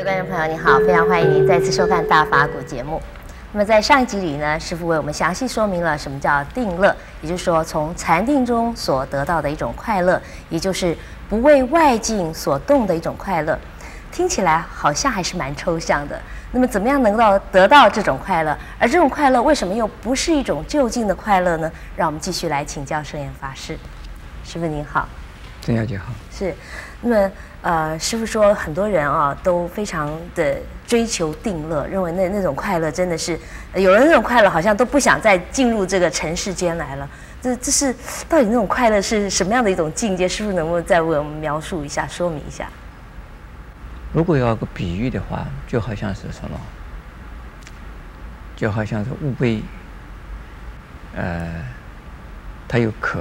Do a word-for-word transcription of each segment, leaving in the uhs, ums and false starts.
位观众朋友，你好，非常欢迎您再次收看《大法古》节目。那么在上一集里呢，师父为我们详细说明了什么叫定乐，也就是说从禅定中所得到的一种快乐，也就是不为外境所动的一种快乐。听起来好像还是蛮抽象的。那么怎么样能够得到这种快乐？而这种快乐为什么又不是一种就近的快乐呢？让我们继续来请教圣严法师。师父您好。 郑小姐好。 是，那么呃，师父说很多人啊都非常的追求定乐，认为那那种快乐真的是，有人那种快乐好像都不想再进入这个尘世间来了。这这是到底那种快乐是什么样的一种境界？师父能不能再为我们描述一下、说明一下？ 如果要有个比喻的话，就好像是什么？就好像是乌龟，呃，它有壳。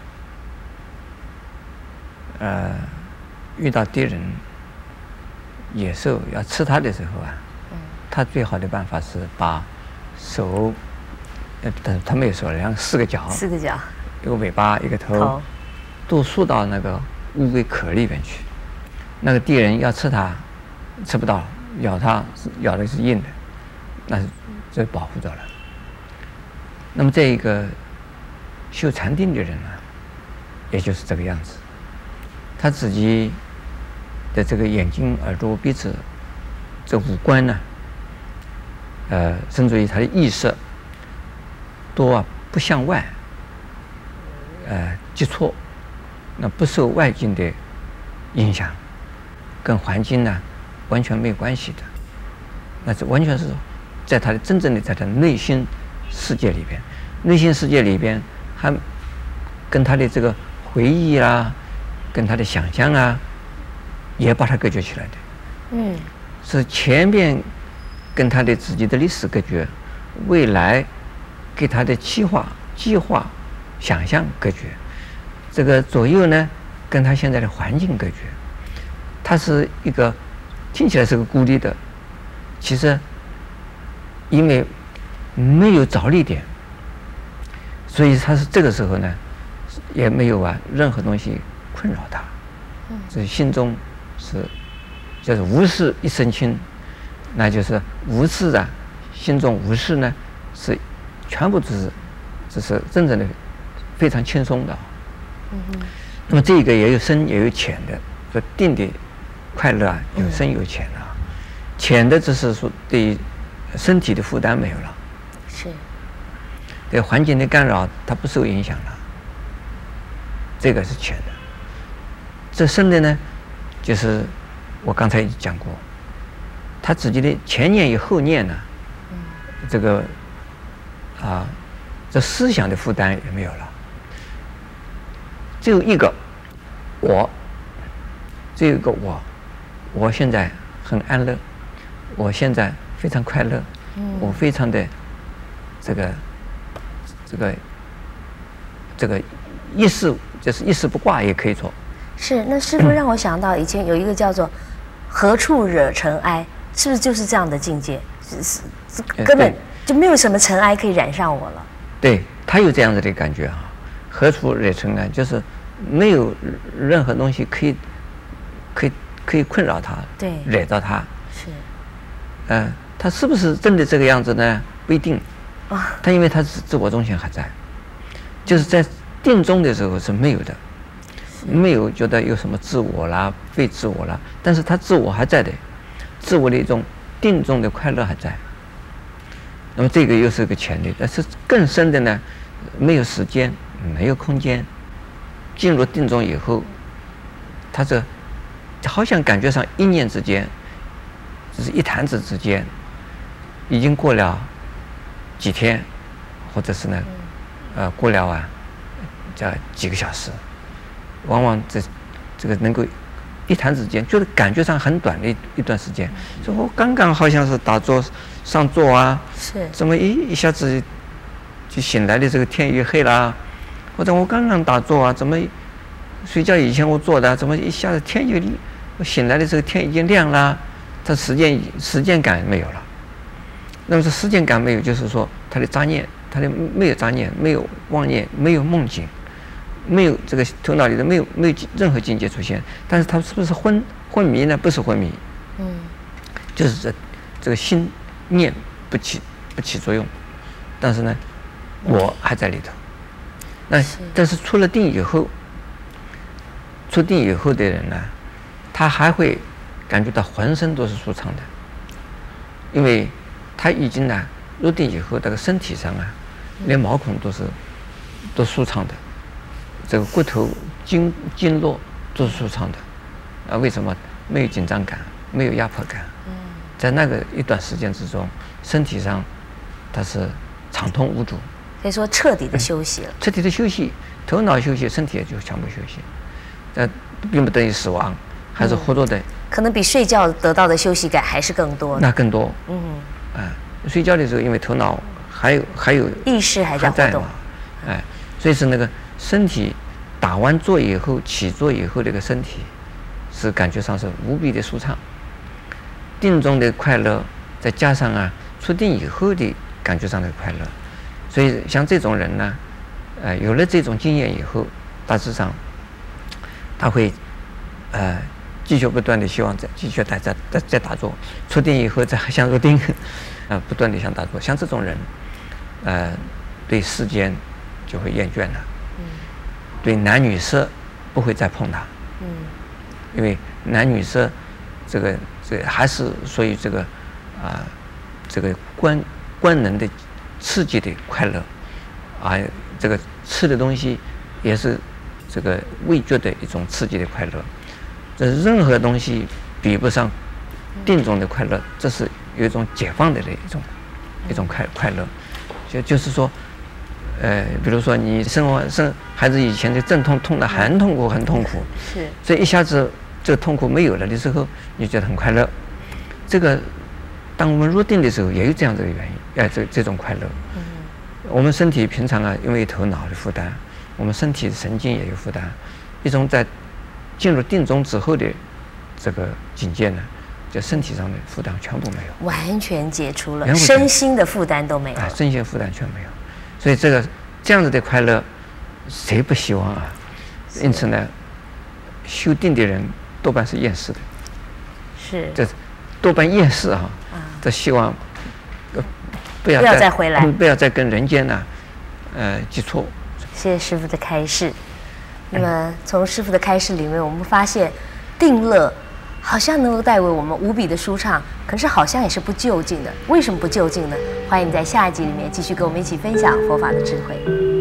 呃，遇到敌人、野兽要吃它的时候啊，嗯，它最好的办法是把手，呃，它没有手，两四个脚， 四个脚， 一个尾巴，一个头，头都缩到那个乌龟壳里边去。那个敌人要吃它，吃不到，咬它咬的是硬的，那是这保护着了。那么这一个修禅定的人呢，也就是这个样子。他自己的这个眼睛、耳朵、鼻子这五官呢，呃，甚至于他的意识都啊不向外，呃，接触，那不受外境的影响，跟环境呢完全没有关系的，那是完全是在他的真正的在他内心世界里边，内心世界里边还跟他的这个回忆啦。跟他的想象啊，也把它隔绝起来的。嗯，是前边跟他的自己的历史隔绝，未来给他的计划、计划、想象隔绝。这个左右呢，跟他现在的环境隔绝。它是一个听起来是个孤立的，其实因为没有着力点，所以他是这个时候呢，也没有啊任何东西困扰他，所以心中是就是无事一身轻，那就是无事啊，心中无事呢，是全部只是只是真正的非常轻松的。嗯哼。那么这个也有深也有浅的，说定的快乐啊，有深有浅啊。浅的只是说对身体的负担没有了，是对环境的干扰它不受影响了，这个是浅的。这深的呢，就是我刚才讲过，他自己的前念与后念呢，嗯、这个啊，这思想的负担也没有了，只有一个我，只有一个我，我现在很安乐，我现在非常快乐，嗯、我非常的这个这个这个一事就是一事不挂也可以做。 是，那师父让我想到以前有一个叫做“何处惹尘埃”，是不是就是这样的境界？是是，根本就没有什么尘埃可以染上我了。 对，他有这样子的感觉啊，“何处惹尘埃”就是没有任何东西可以可以可以困扰他，对，惹到他。是，嗯、呃，他是不是真的这个样子呢？不一定。啊，他因为他自自我中心还在，就是在定中的时候是没有的。没有觉得有什么自我啦、非自我啦，但是他自我还在的，自我的一种定中的快乐还在。那么这个又是个潜力，但是更深的呢，没有时间，没有空间，进入定中以后，他这好像感觉上一念之间，就是一弹指之间，已经过了几天，或者是呢，呃，过了啊，叫几个小时。往往这这个能够一弹指间，就是感觉上很短的一一段时间。说我刚刚好像是打坐上座啊，是怎么一一下子就醒来的这个天一黑了，或者我刚刚打坐啊，怎么睡觉以前我做的，怎么一下子天就我醒来的这个天已经亮了，它时间时间感没有了。那么这时间感没有，就是说它的杂念，它的没有杂念，没有妄念，没有梦境。没有这个头脑里的没有没有任何境界出现，但是他是不是昏昏迷呢？不是昏迷，嗯， 就是这这个心念不起不起作用，但是呢，我还在里头。那但是出了定以后，出定以后的人呢，他还会感觉到浑身都是舒畅的，因为他已经呢入定以后，这个身体上啊，连毛孔都是都舒畅的，这个骨头经经络都是舒畅的。啊，为什么？没有紧张感，没有压迫感。在那个一段时间之中，身体上它是畅通无阻。 可以说彻底的休息了。 彻底的休息，头脑休息，身体也就全部休息。这并不等于死亡，还是活着的。 可能比睡觉得到的休息感还是更多的。 那更多。 嗯。 啊，睡觉的时候，因为头脑还有还有意识还在活动。 哎，所以是那个身体打完坐以后，起坐以后，这个身体是感觉上是无比的舒畅。定中的快乐，再加上啊出定以后的感觉上的快乐，所以像这种人呢，呃，有了这种经验以后，大致上他会呃继续不断的希望再继续再再再再打坐，出定以后再想入定，啊、呃，不断的想打坐。像这种人，呃，对世间就会厌倦了，嗯，对男女色不会再碰它，嗯，因为男女色这个。这还是属于这个啊、呃，这个官官能的刺激的快乐，啊，这个吃的东西也是这个味觉的一种刺激的快乐。这任何东西比不上定中的快乐，这是有一种解放的的一种一种快快乐。就就是说，呃，比如说你生活生孩子以前的阵痛痛得很痛苦很痛苦， 是， 所以一下子。这个痛苦没有了的时候，你觉得很快乐。这个，当我们入定的时候，也有这样的原因，哎，这这种快乐。嗯。我们身体平常啊，因为头脑的负担，我们身体神经也有负担。一种在进入定中之后的这个境界呢，就身体上的负担全部没有， 完全解除了，身心的负担都没有。 啊，身心负担全没有。所以这个这样子的快乐，谁不希望啊？因此呢，修定的人。多半是厌世的， 是这多半厌世啊！这希望不要不要再回来， 不要再跟人间呢、啊，呃，接触。 谢谢师父的开示。那么从师父的开示里面，我们发现定乐好像能够带给我们无比的舒畅，可是好像也是不究竟的。为什么不究竟呢？欢迎你在下一集里面继续跟我们一起分享佛法的智慧。